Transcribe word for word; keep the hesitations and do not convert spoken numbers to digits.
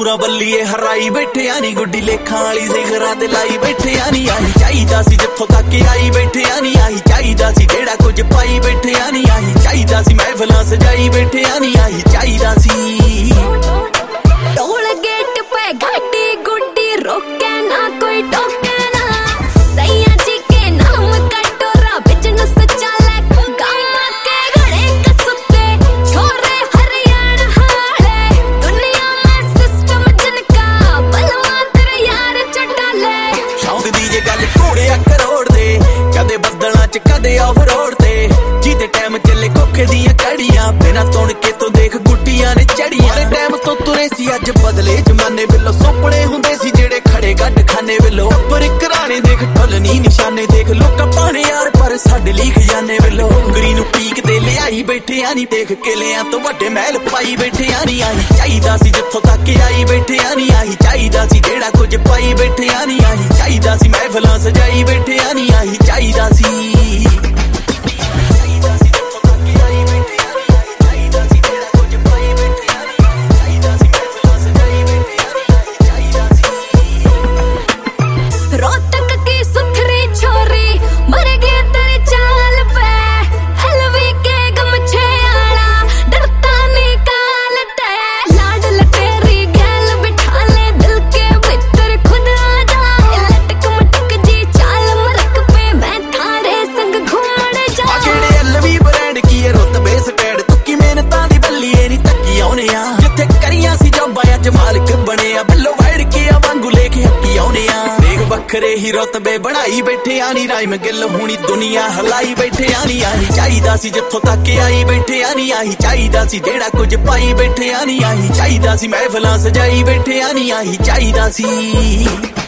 ਨੂਰਾ ਬੱਲੀਏ ਹਰਾਈ ਬੈਠੇ ਆ ਨੀ ਗੁੱਡੀ ਲੇਖਾਂ ਵਾਲੀ ਸਿਖਰਾਂ ਤੇ ਲਾਈ ਬੈਠੇ ਆ ਨੀ ਆਹੀ ਚਾਹੀਦਾ ਸੀ ਜਿੱਥੋਂ ਤੱਕ ਆਈ ਬੈਠੇ ਆ ਨੀ ਆਹੀ ਚਾਹੀਦਾ ਸੀ ਜਿਹੜਾ ਕੁਝ ਪਾਈ ਬੈਠੇ ਆ ਨੀ ਆਹੀ ਚਾਹੀਦਾ ਸੀ ਮਹਿਫਲਾਂ ਸਜਾਈ ਬੈਠੇ ਆ ਨੀ ਆਹੀ ਚਾਹੀਦਾ ਸੀ ਟੋਲ ਗੇਟ ਪੈ ਗੱਡੀ ਗੁੱਡੀ ਰੋਕੇ ਨਾ ਕੋਈ ਟੋਕੇ ਨਾ ਸਈਆ ਜੀ ਕੇ ਨਾਮ ਕਟੋਰਾ ਬਿਜ਼ਨਸ ਚੱਲੇ ਗਾਮਾ ਕੇ ਘੜੇ ਕਸੁੱਤੇ ਛੋਰੇ ਹਰਿਆਣ ਹਾਲੇ ਦੁਨੀਆ ਮੈਂ ਸਿਸਟਮ ਜਨਕਾ ਬਲਵਾਂ ਤੇਰੇ ਯਾਰ ਚਟਾਲੇ ਸ਼ੌਂਕ ਦੀ ਜੇ ਗੱਲ ਘੋੜਿਆ ਕਰੋੜ ਦੇ ਕਦੇ ਬੱਦਲਾਂ ਚ ਕਦੇ ਆਫ ਰੋਡ ਤੇ ਜਿਹਦੇ ਟਾਈਮ ਚੱਲੇ ਕੋਖੇ ਦੀਆਂ ਕੜੀਆਂ ਬਿਨਾਂ ਤੁਣ ਕੇ ਤੋਂ ਦੇਖ ਗੁੱਟੀਆਂ ਨੇ ਚੜੀਆਂ ਦੇ ਟਾਈਮ ਤੋਂ ਤੁਰੇ ਸੀ ਅੱਜ ਬਦਲੇ ਜ਼ਮਾਨੇ ਵੱਲੋਂ ਸੁਪਨੇ ਹੁੰਦੇ ਸੀ ਜਿਹੜੇ ਖੜੇ ਗੱਡ ਖਾਨੇ ਵੱਲੋਂ ਪਰ ਘਰਾਣੇ ਦੇਖ ਢੋਲਣੀ ਨਿਸ਼ਾਨੇ ਦੇਖ ਲੋਕਾਂ ਪਾਣੇ ਯਾਰ ਪਰ ਸਾਡੇ ਲਈ ਖਜ਼ਾਨੇ ਵੱਲੋਂ ਗਰੀ ਨੂੰ ਪੀਕ ਤੇ ਲਿਆਈ ਬੈਠੇ ਆ ਨੀ ਦੇਖ ਕਿਲਿਆਂ ਤੋਂ ਵੱਡੇ ਮਹਿਲ ਪਾਈ ਬੈਠੇ ਆ ਨੀ ਆਹੀ ਚਾਹੀਦਾ ਸੀ ਜਿੱਥੋਂ ਤੱਕ ਆਈ ਬੈਠੇ ਆ ਨੀ ਆਹੀ ਚਾਹੀਦਾ ਸੀ ਜਿਹੜਾ ਕੁਝ ਪਾਈ ਬੈਠੇ ਆ ਨੀ ਆਹੀ ਚਾਹੀਦਾ ਸੀ ਮਹਿਫਲਾਂ ਸਜਾਈ ਬੈਠੇ ਆ ਨੀ ਆਹੀ ਚਾਹੀਦਾ ਸੀ ਮਾਲਕ ਬਣਿਆ ਬਿੱਲੋ ਵੜ ਕੇ ਆ ਵਾਂਗੂ ਲੈ ਕੇ ਹੱਕੀ ਆਉਣੇ ਆ ਦੇਖ ਵੱਖਰੇ ਹੀ ਰੁਤਬੇ ਬਣਾਈ ਬੈਠੇ ਆ ਨੀ ਰਾਈਮ ਗਿੱਲ ਹੁਣੀ ਦੁਨੀਆ ਹਲਾਈ ਬੈਠੇ ਆ ਨੀ ਆਹੀ ਚਾਹੀਦਾ ਸੀ ਜਿੱਥੋਂ ਤੱਕ ਆਈ ਬੈਠੇ ਆ ਨੀ ਆਹੀ ਚਾਹੀਦਾ ਸੀ ਜਿਹੜਾ ਕੁਝ ਪਾਈ ਬੈਠੇ ਆ ਨੀ ਆਹੀ ਚਾਹੀਦਾ ਸੀ ਮਹਿਫਲਾਂ ਸਜਾਈ ਬੈਠੇ ਆ ਨੀ ਆਹੀ ਚਾਹੀਦਾ ਸੀ।